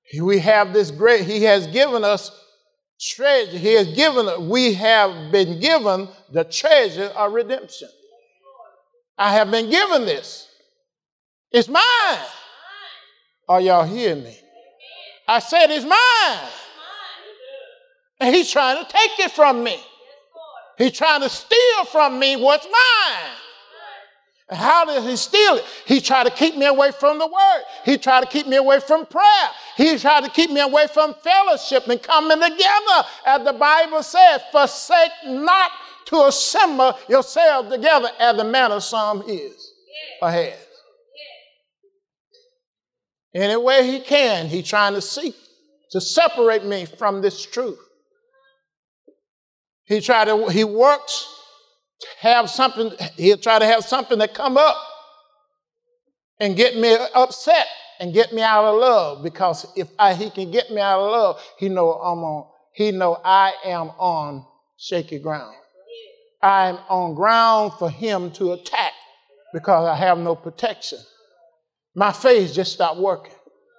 We have this great, he has given us treasure. We have been given the treasure of redemption. I have been given this. It's mine. Are y'all hearing me? I said it's mine. And he's trying to take it from me. He's trying to steal from me what's mine. And how does he steal it? He tried to keep me away from the word. He tried to keep me away from prayer. He tried to keep me away from fellowship and coming together. As the Bible says, forsake not to assemble yourselves together as the manner some is or has. Any way he can, he's trying to seek to separate me from this truth. He works to have something, he'll try to have something that come up and get me upset and get me out of love, because if he can get me out of love, he know I am on shaky ground. I am on ground for him to attack because I have no protection. My faith just stopped working.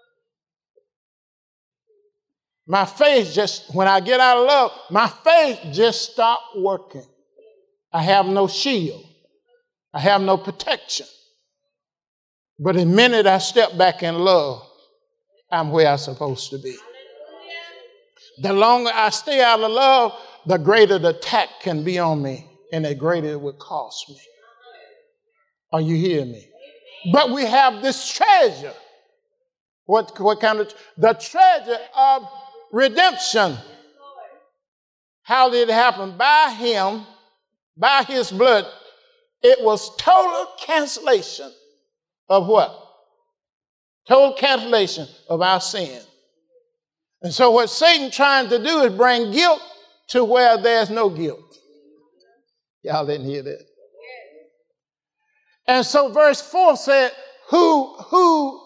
My faith just, when I get out of love, my faith just stopped working. I have no shield. I have no protection. But the minute I step back in love, I'm where I'm supposed to be. The longer I stay out of love, the greater the attack can be on me, and the greater it would cost me. Are you hearing me? But we have this treasure. What kind of? The treasure of redemption. How did it happen? By him, by his blood. It was total cancellation of what? Total cancellation of our sin. And so what Satan trying to do is bring guilt to where there's no guilt. Y'all didn't hear that. And so verse 4 said, who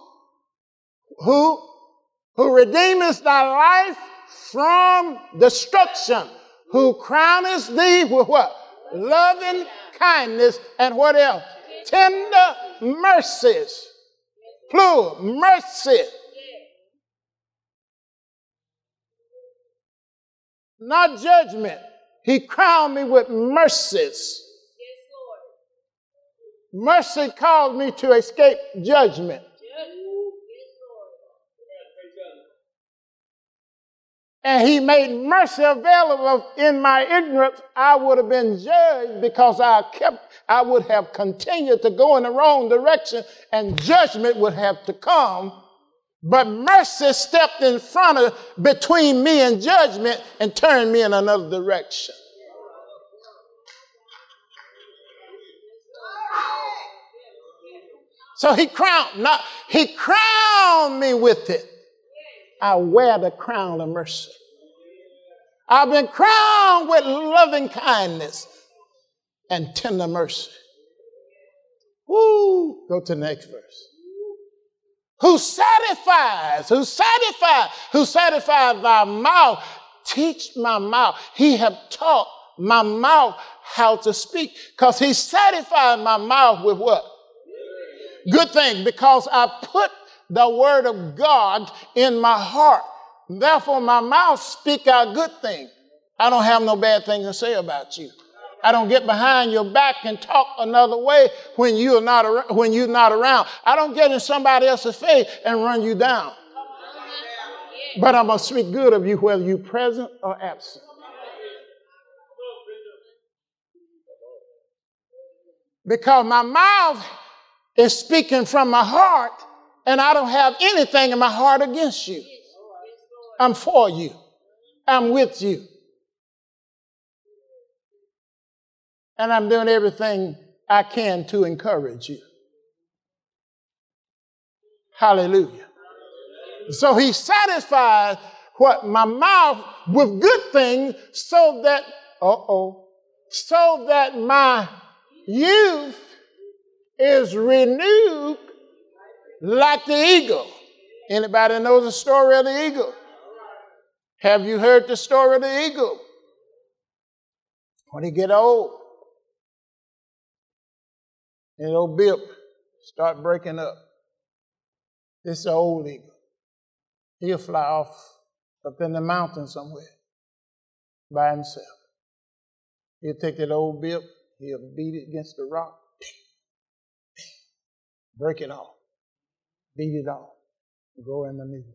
redeemeth thy life from destruction, who crowneth thee with what? Loving kindness and what else? Tender mercies. Plural, mercy. Not judgment. He crowned me with mercies. Mercy caused me to escape judgment. And he made mercy available. In my ignorance, I would have been judged because I would have continued to go in the wrong direction, and judgment would have to come. But mercy stepped in front of, between me and judgment, and turned me in another direction. So he crowned me with it. I wear the crown of mercy. I've been crowned with loving kindness and tender mercy. Woo! Go to the next verse. Who satisfies thy mouth. Teach my mouth. He have taught my mouth how to speak, because he satisfied my mouth with what? Good thing, because I put the word of God in my heart. Therefore, my mouth speak out good things. I don't have no bad thing to say about you. I don't get behind your back and talk another way when you're not around. I don't get in somebody else's face and run you down. But I'm going to speak good of you whether you're present or absent. Because my mouth is speaking from my heart, and I don't have anything in my heart against you. I'm for you. I'm with you. And I'm doing everything I can to encourage you. Hallelujah. So he satisfies what my mouth with good things so that my youth is renewed like the eagle. Anybody know the story of the eagle? Have you heard the story of the eagle? When he get old, and old bip start breaking up. This is an old eagle. He'll fly off up in the mountain somewhere by himself. He'll take that old bib, he'll beat it against the rock, break it off, beat it off, go in the middle.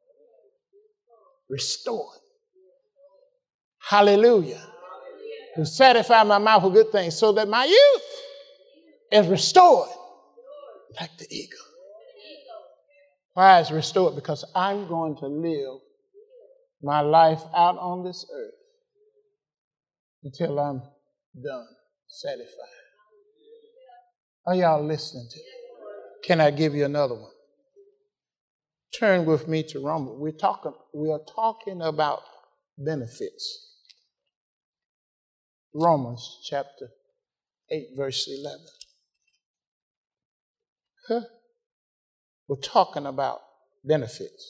Restore it. Hallelujah. To satisfy my mouth with good things so that my youth is restored like the eagle. Why is restored? Because I'm going to live my life out on this earth until I'm done, satisfied. Are y'all listening to me? Can I give you another one? Turn with me to Romans. We are talking about benefits. Romans chapter 8, verse 11. We're talking about benefits.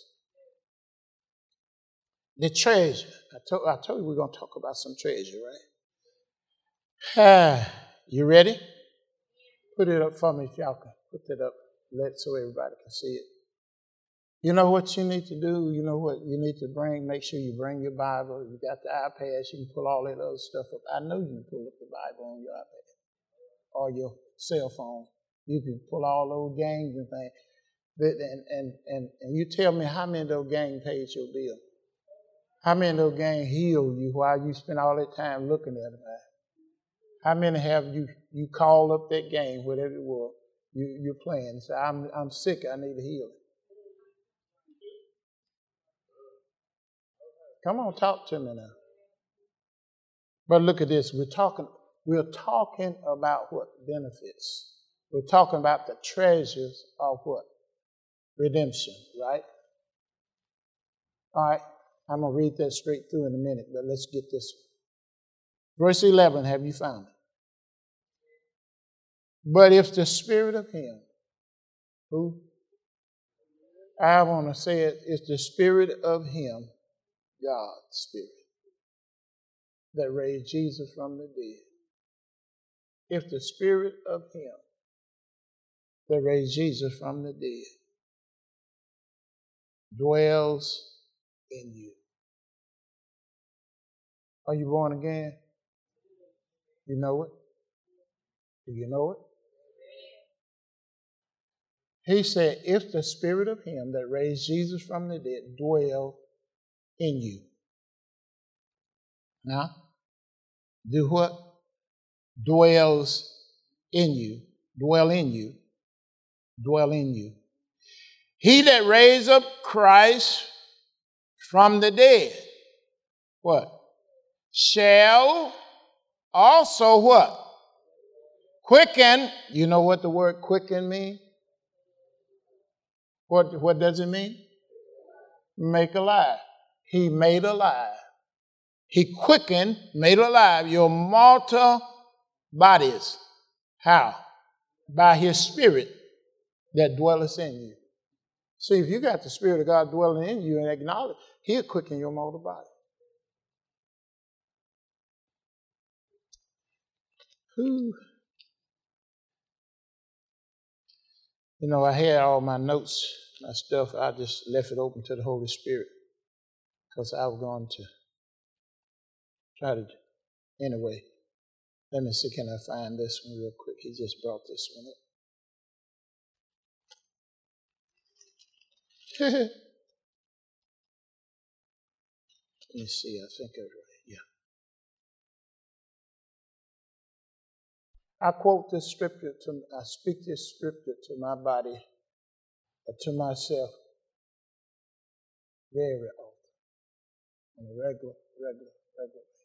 The treasure. I told you we're going to talk about some treasure, right? You ready? Put it up for me if y'all can. Put it up so everybody can see it. You know what you need to do? You know what you need to bring? Make sure you bring your Bible. You got the iPads. You can pull all that other stuff up. I know you can pull up the Bible on your iPad or your cell phone. You can pull all those games and things. And you tell me how many of those games paid your bill. How many of those games healed you while you spend all that time looking at them? How many have you called up that game, whatever it was, you're playing, and say, I'm sick, I need a healing. Come on, talk to me now. But look at this. We're talking about what? Benefits. We're talking about the treasures of what? Redemption, right? All right. I'm going to read that straight through in a minute, but let's get this one. Verse 11, have you found it? But if the Spirit of Him, who? I want to say it's the Spirit of Him, God's Spirit, that raised Jesus from the dead. If the Spirit of Him that raised Jesus from the dead dwells in you. Are you born again? You know it? Do you know it? He said, if the Spirit of Him that raised Jesus from the dead dwell in you. Now, do what? Dwells in you. Dwell in you. Dwell in you. He that raised up Christ from the dead, what? Shall also what? Quicken. You know what the word quicken means? What does it mean? Make alive. He made alive. He quickened, made alive your mortal bodies. How? By His Spirit that dwelleth in you. See, if you got the Spirit of God dwelling in you and acknowledge, He'll quicken your mortal body. Whew. You know, I had all my notes, my stuff. I just left it open to the Holy Spirit because I was going to try to. Anyway, let me see, can I find this one real quick? He just brought this one up. Let me see, I think I was right. Yeah. I quote this scripture I speak this scripture to my body, to myself, very often, on a regular.